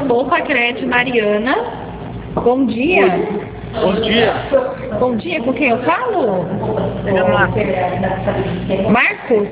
Poupa Crédito Mariana. Bom dia. Bom dia. Bom dia, com quem eu falo? Marcos?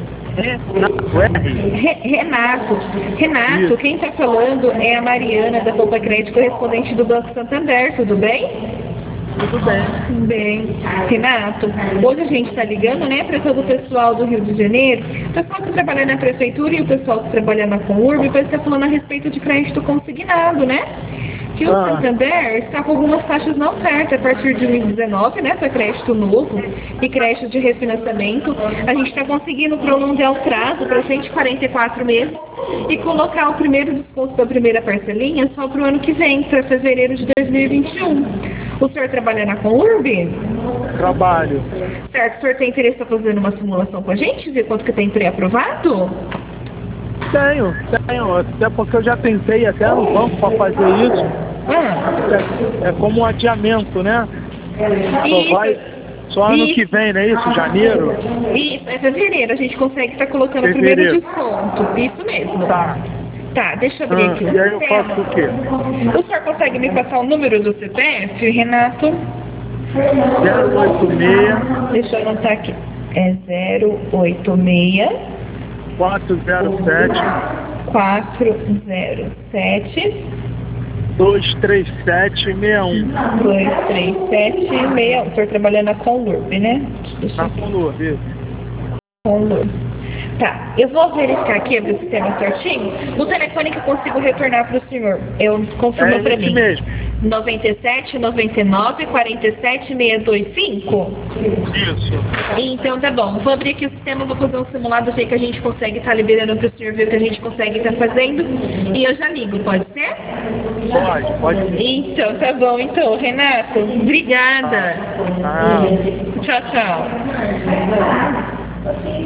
Renato. Renato, Isso. quem está falando é a Mariana da Poupa Crédito, correspondente do Banco Santander, tudo bem? Tudo bem. Bem, Renato, hoje a gente está ligando, né, para todo o pessoal do Rio de Janeiro, o pessoal que trabalha na prefeitura e o pessoal que trabalha na Conurb, para estar falando a respeito de crédito consignado, né? Que o Santander está com algumas taxas na oferta a partir de 2019, né, para crédito novo e crédito de refinanciamento. A gente está conseguindo prolongar o prazo para 144 meses e colocar o primeiro desconto da primeira parcelinha só para o ano que vem, para fevereiro de 2021. O senhor trabalha na Conurb? Trabalho. Certo, o senhor tem interesse em fazer uma simulação com a gente, ver quanto que tem pré-aprovado? Tenho. Até porque eu já tentei até no banco para fazer isso. É como um adiamento, né? Só ano que vem, não é isso? Janeiro? Isso, é fevereiro. A gente consegue estar colocando o primeiro desconto. Isso mesmo. Tá, deixa eu abrir aqui o E aí eu faço o quê? O senhor consegue me passar o número do CPF, Renato? 086. Deixa eu anotar aqui. É 086 407 23761. 23761. O senhor trabalhando na Conurb, né? Na Conurb. Conurb. Tá, eu vou verificar aqui, abrir o sistema certinho. O telefone que eu consigo retornar para o senhor, eu confirmo para mim. Mesmo. 97 99 47 625? Isso. Então tá bom, vou abrir aqui o sistema, vou fazer um simulado, ver que a gente consegue estar liberando para o senhor, ver o que a gente consegue estar fazendo. E eu já ligo, pode ser? Pode. Então tá bom, então, Renato, obrigada. Ah. Tchau.